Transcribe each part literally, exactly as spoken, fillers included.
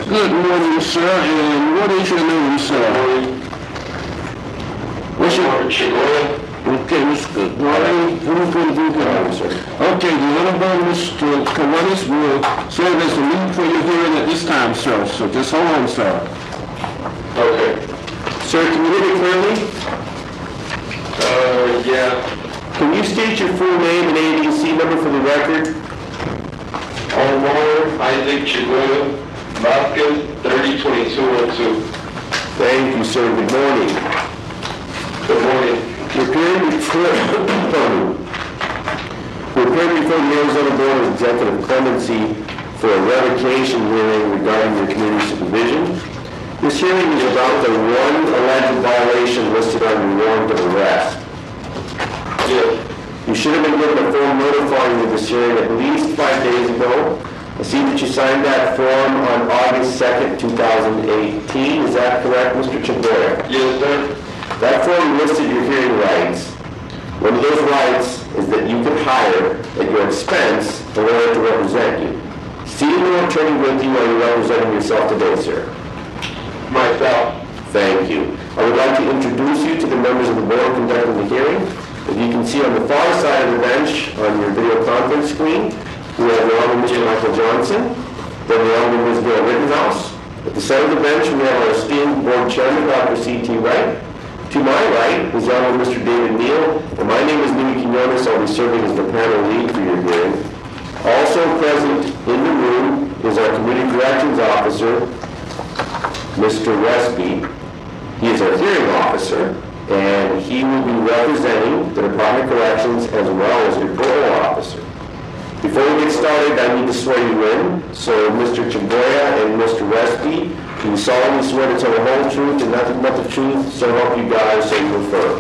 Good morning, sir, and what is your name, sir? What's your name? Okay, Mister Good. Okay, the Honorable Mister Kawanis will serve as the lead for your hearing at this time, sir. So just hold on, sir. Okay. Sir, can you hear me clearly? Uh, yeah. Can you state your full name and A B C number for the record? Omar Isaac Chiguera, Vasquez, thirty twenty-two oh two. Thank you, sir. Good morning. Good morning. We're appearing before, we're appearing before the Arizona Board of Executive Clemency for a revocation hearing regarding your community supervision. This hearing is about the one alleged violation listed on your warrant of arrest. Yes. You should have been given a form notifying you of this hearing at least five days ago. I see that you signed that form on August second, two thousand eighteen. Is that correct, Mister Chiguera? Yes, sir. That form listed your hearing rights. One of those rights is that you can hire, at your expense, a lawyer to represent you. See no attorney with you while you're representing yourself today, sir. Myself. Thank you. I would like to introduce you to the members of the board conducting the hearing. As you can see on the far side of the bench on your video conference screen, we have the Honorable Mister Michael Johnson, then the Honorable Miz Gail Rittenhouse. At the center of the bench, we have our esteemed board chairman, Doctor C T Wright. To my right is the Honorable Mister David Neal, and my name is Louis Quinones. I'll be serving as the panel lead for your hearing. Also present in the room is our Community Corrections Officer, Mister Westby. He is our hearing officer, and he will be representing the Department of Corrections as well as your parole officer. Before we get started, I need to swear you in. So, Mister Chiguera and Mister Westby, do you solemnly swear to tell the whole truth and nothing but the truth, so help you God, so you refer?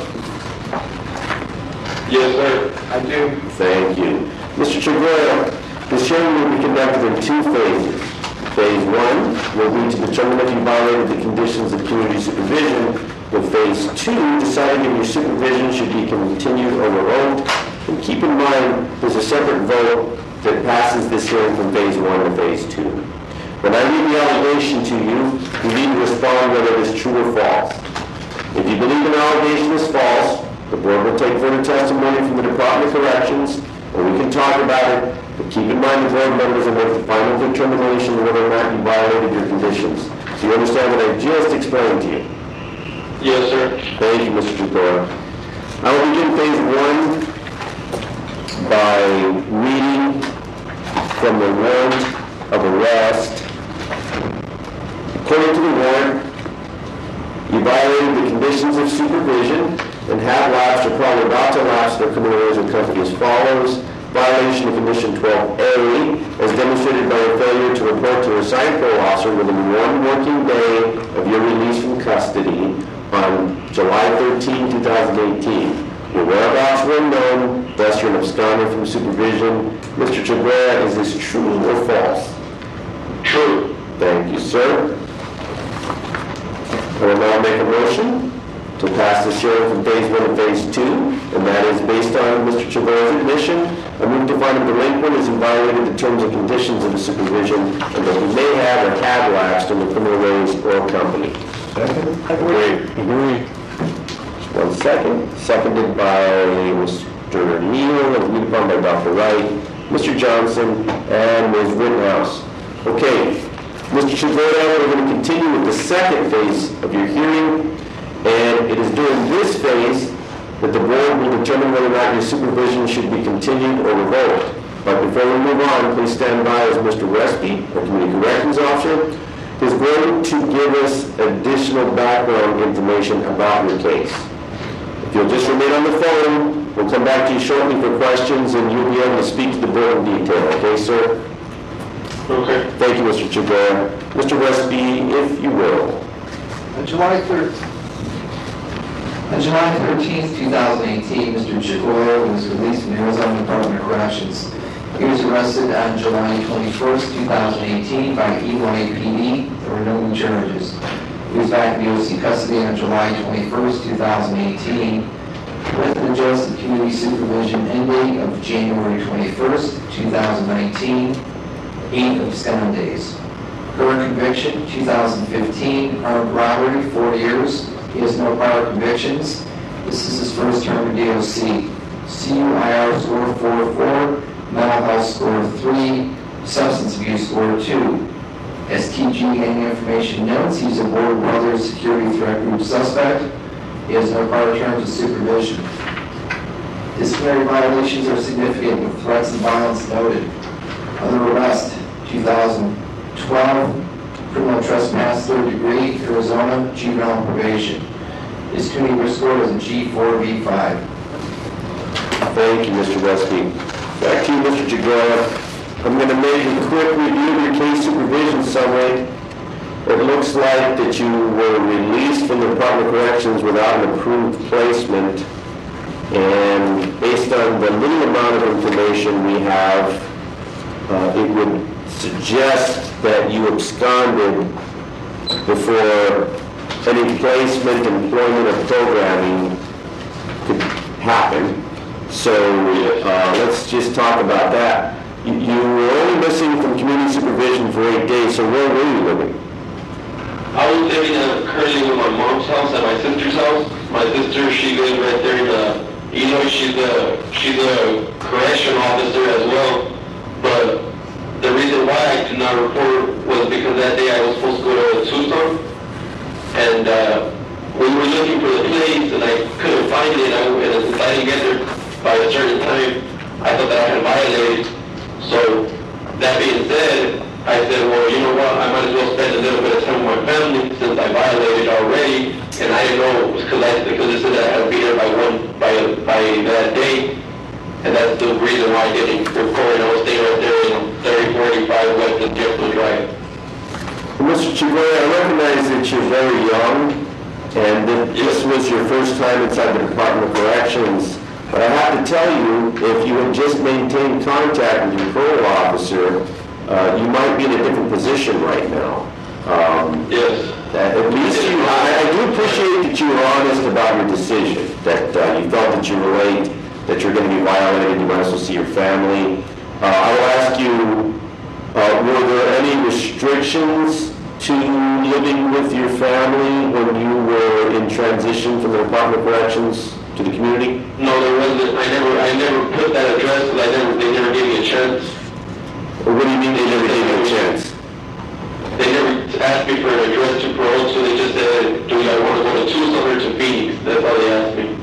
Yes, sir. I do. Thank you. Mister Chiguera, this hearing will be conducted in two phases. Phase one will be to determine if you violated the conditions of community supervision, with phase two deciding if your supervision should be continued over oath. And keep in mind, there's a separate vote that passes this hearing from phase one to phase two. When I read the allegation to you, you need to respond whether it is true or false. If you believe an allegation is false, the board will take further testimony from the Department of Corrections, and we can talk about it, but keep in mind the board members will make the final determination whether or not you violated your conditions. So you understand what I just explained to you? Yes, sir. Thank you, Mister Chiguera. I will begin phase one by reading from the warrant of arrest. According to the warrant, you violated the conditions of supervision and have lapsed or probably about to lapse their criminal record company as follows. Violation of condition twelve A, as demonstrated by a failure to report to a assigned parole officer within one working day of your release from custody on July thirteenth, two thousand eighteen. Your whereabouts were unknown, thus you're an absconder from supervision. Mister Chiguera, is this true or false? True. Thank you, sir. I will now make a motion to pass this hearing from phase one to phase two, and that is based on Mister Chiguera's admission. I move to find a delinquent has violated the terms and conditions of the supervision, and that he may have or have lapsed in the criminal ways or company. Second? Agree. Agree. One second. Seconded by Mister Neal, and agreed upon by Doctor Wright, Mister Johnson, and Miz Rittenhouse. Okay, Mister Chiguera, we're going to continue with the second phase of your hearing, and it is during this phase that the board will determine whether or not your supervision should be continued or revoked. But before we move on, please stand by as Mister Westby, our Community Corrections Officer, is going to give us additional background information about your case. If you'll just remain on the phone, we'll come back to you shortly for questions, and you'll be able to speak to the board in detail. Okay, sir? Okay. Thank you, Mister Chiguera. Mister Westby, if you will. On July thirteenth, on July thirteenth, two thousand eighteen, Mister Chiguera was released from the Arizona Department of Corrections. He was arrested on July twenty-first, two thousand eighteen by E Y A P D. There were no new charges. He was back in B O C custody on July twenty-first, two thousand eighteen, with an adjusted community supervision end date of January twenty-first, two thousand nineteen, eight abscond days. Current conviction, two thousand fifteen, armed robbery, four years. He has no prior convictions. This is his first term in D O C. C U I R score four four, mental health score three, substance abuse score two. S T G any information notes, he's a Board Brothers security threat group suspect. He has no prior terms of supervision. Disciplinary violations are significant with threats and violence noted. Other arrest, two thousand twelve, criminal trespass, third degree, Arizona, juvenile probation. His community score is a G four V five. Thank you, Mister Westby. Back to you, Mister Jagoya. I'm going to make a quick review of your case supervision summary. It looks like that you were released from the Department of Corrections without an approved placement. And based on the little amount of information we have, uh, it would suggest that you absconded before any placement, employment, or programming could happen. So uh, let's just talk about that. You, you were only missing from community supervision for eight days, so where were you living? I was living uh, currently with my mom's house and my sister's house. My sister, she lives right there in the, you know, she's a, she's a correction officer as well. But the reason why I did not report was because that day I was supposed to go to Tucson. And uh, we were looking for the place and I couldn't find it. I, and since I didn't get there by a certain time, I thought that I had violated. So that being said, I said, well, you know what, I might as well spend a little bit of time with my family since I violated already. And I didn't know, because I because it said that I had to be there by one, by, by that day. And that's the reason why I didn't report. I was staying right there in thirty forty-five West of Jeffrey Drive. Mister Chagoya, I recognize that you're very young and that this was your first time inside the Department of Corrections. But I have to tell you, if you had just maintained contact with your parole officer, uh, you might be in a different position right now. Um, yes. At least you, I, I do appreciate that you were honest about your decision, that uh, you felt that you were late, that you're going to be violated, you might as well see your family. Uh, I will ask you, uh, were there any restrictions to living with your family when you were in transition from the Department of Corrections to the community? No, there wasn't. I never, I never put that address because I never, they never gave me a chance. Or what do you mean they never gave you a chance? They never asked me for an address to parole, so they just said, do I want to go to Tucson or to Phoenix? That's all they asked me.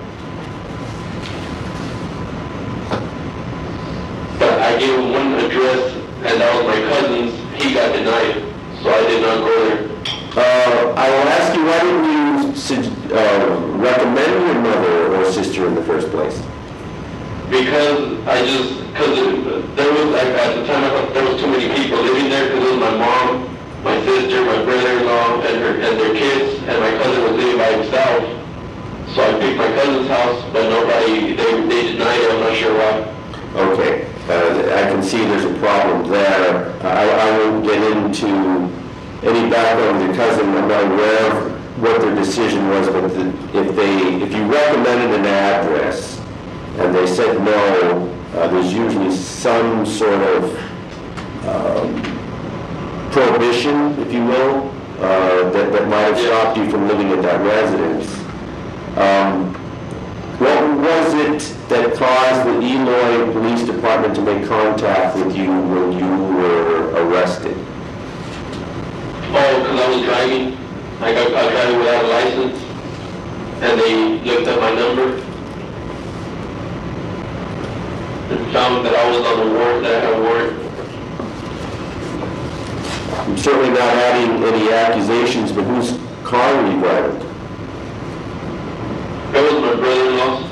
But I gave them one address, and that was my cousin's. He got denied, so I did not go there. Uh, I will ask you, why didn't you uh, recommend your mother or sister in the first place? Because I just, because there was, like, at the time I thought there was too many people living there, because it was my mom, my sister, my brother-in-law, and her and their kids, and my cousin was living by himself. So I picked my cousin's house, but nobody, they, they denied it, I'm not sure why. Okay, uh, I can see there's a problem there. I, I won't get into any background of your cousin. I'm not aware of what their decision was, but the, if they, if you recommended an address and they said no, uh, there's usually some sort of um, prohibition, if you will, uh, that, that might have stopped you from living at that residence. Um, what was it that caused the Eloy Police Department to make contact with you when you were arrested? Oh, because I was driving. I got caught driving without a license, and they looked at my number and found that I was on the warrant, that I had a warrant. I'm certainly not adding any accusations, but whose car were you driving? That was my brother-in-law's.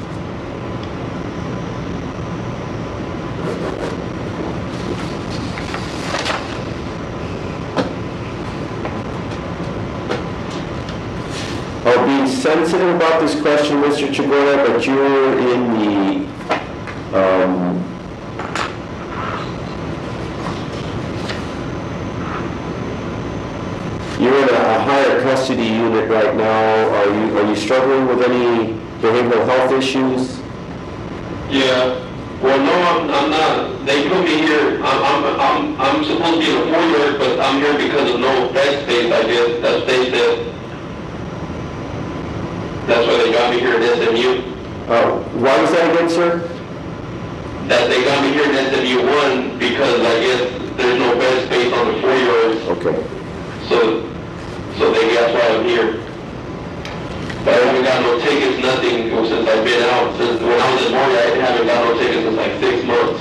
I'll be sensitive about this question, Mister Chagoya, but you're in the um, you're in a higher custody unit right now. Are you are you struggling with any behavioral health issues? Yeah, Well, no, I'm, I'm not. They put me here. I'm, I'm, I'm, I'm supposed to be in a four-yard, but I'm here because of no bed space, I guess. That's what they said. That's why they got me here at S M U. Uh, why was that again, sir? That they got me here at S M U one because I guess there's no bed space on the four-yards. Okay. So, so they, that's why I'm here. But I haven't got no tickets, nothing since I've been out. Since when I was in Maury, I haven't got no tickets since like six months.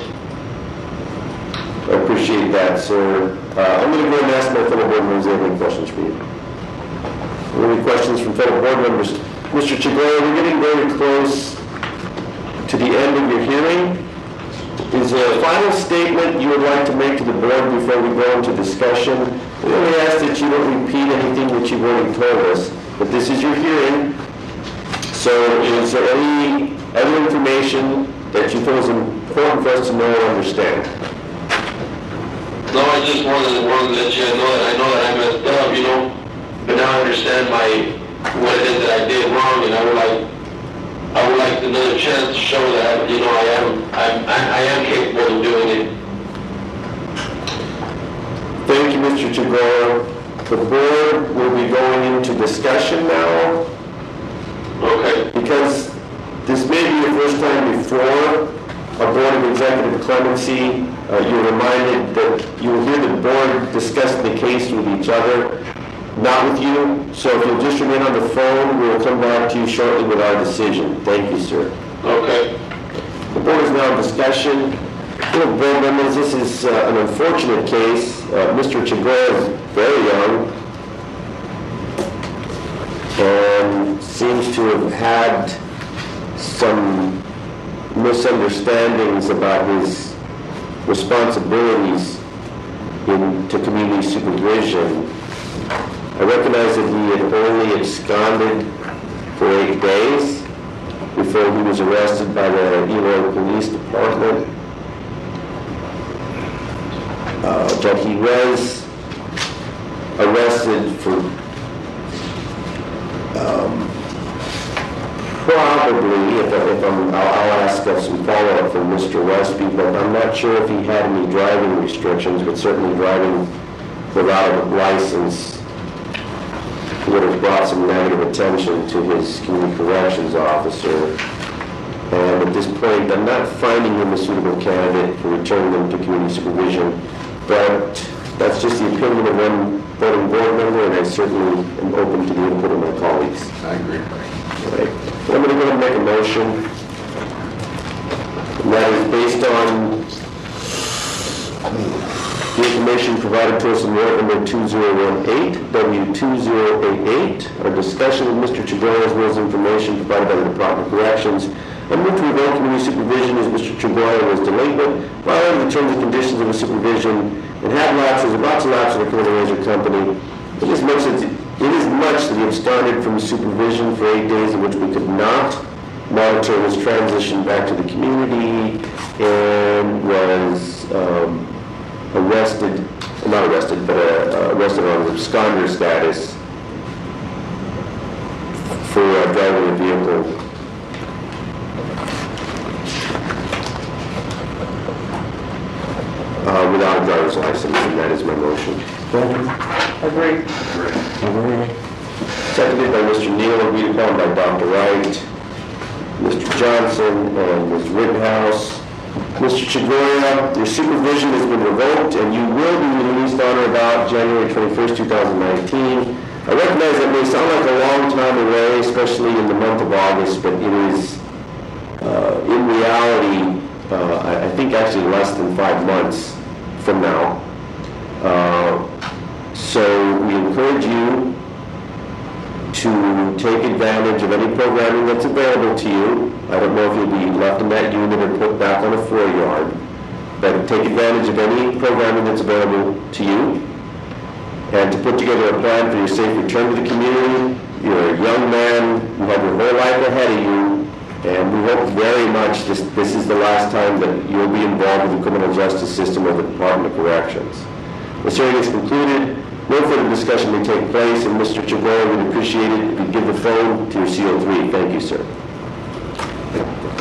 I appreciate that, sir. Uh, I'm going to go and ask my fellow board members if they have any questions for you. Are there any questions from fellow board members? Mister Chagora, we're getting very close to the end of your hearing. Is there a final statement you would like to make to the board before we go into discussion? We only ask that you don't repeat anything that you've already told us, but this is your hearing. So is there any other information that you feel is important for us to know or understand? No, I just wanted, wanted to let you know that I know that I messed up, you know, but now I understand my what it is that I did wrong, and I would like I would like another chance to show that, you know, I am I'm, I, I am capable of doing it. Thank you, Mister Chagora. The board will be going into discussion now. Okay. Because this may be your first time before a Board of Executive Clemency. Uh, you're reminded that you will hear the board discussing the case with each other, not with you. So if you'll just remain on the phone, we will come back to you shortly with our decision. Thank you, sir. Okay. The board is now in discussion. You know, board members, this is uh, an unfortunate case. Uh, Mister Chagora is very young and seems to have had some misunderstandings about his responsibilities in to community supervision. I recognize that he had only absconded for eight days before he was arrested by the Eloy Police Department. Uh, but he was arrested for um, probably, if, I, if I'm, I'll, I'll ask us some follow-up from Mister Westby, but I'm not sure if he had any driving restrictions, but certainly driving without a license would have brought some negative attention to his community corrections officer. And at this point, I'm not finding him a suitable candidate for returning him to community supervision, but that's just the opinion of one voting board member, and I certainly am open to the input of my colleagues. I agree. All right. So I'm going to go ahead and make a motion. And that is based on the information provided to us in warrant number two zero one eight, W two zero eight eight, our discussion with Mister Chagora's rules of information provided by the Department of Corrections, and move to revoke community supervision as Mister Chagora was delinquent, violating the terms and conditions of the supervision, and had lapsed, was about to lapse in the criminal razor company. It is much that it is much that he absconded from supervision for eight days in which we could not monitor his transition back to the community, and was um, arrested, well, not arrested, but uh, uh, arrested on absconder status for uh, driving a vehicle uh, without a driver's license, and that is my motion. Agree. Agree. Seconded by Mister Neal, agreed upon by Doctor Wright, Mister Johnson, and Miz Rittenhouse. Mister Chagora, your supervision has been revoked, and you will be released on or about January twenty-first, two thousand nineteen. I recognize that may sound like a long time away, especially in the month of August, but it is, uh, in reality, uh, I, I think actually less than five months from now. Uh, so we encourage you to take advantage of any programming that's available to you. I don't know if you'll be left in that unit or put back on a four-yard, but take advantage of any programming that's available to you, and to put together a plan for your safe return to the community. You're a young man, you have your whole life ahead of you, and we hope very much this, this is the last time that you'll be involved with the criminal justice system or the Department of Corrections. This hearing is concluded. No further discussion may take place, and Mister Chagora would appreciate it if you give the phone to your C O three. Thank you, sir.